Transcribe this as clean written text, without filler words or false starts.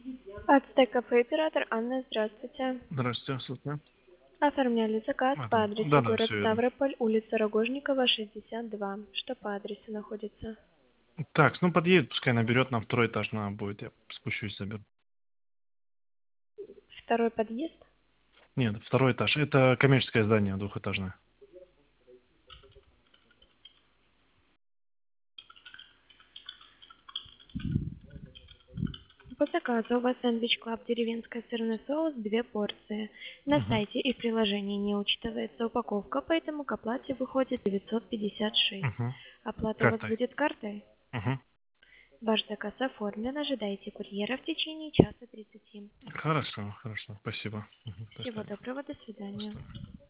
Ацтек кафе оператор Анна, здравствуйте. Здравствуйте, слушаю. Оформляли заказ по адресу Да-да, город все верно. Ставрополь, улица Рогожникова, 62. Что по адресу находится? Так, ну подъедет, пускай наберет на второй этаж, надо будет, я спущусь, заберу. Второй подъезд? Нет, второй этаж. Это коммерческое здание двухэтажное. По заказу у вас сэндвич клаб деревенская сырный соус, 2 порции. На Угу. сайте и приложении не учитывается упаковка, поэтому к оплате выходит 956. Угу. Оплата у вас Картой. будет картой? Угу. Ваш заказ оформлен, ожидайте курьера в течение часа 30. Хорошо, хорошо, спасибо. Угу. Всего Поставим. доброго, до свидания. Поставим.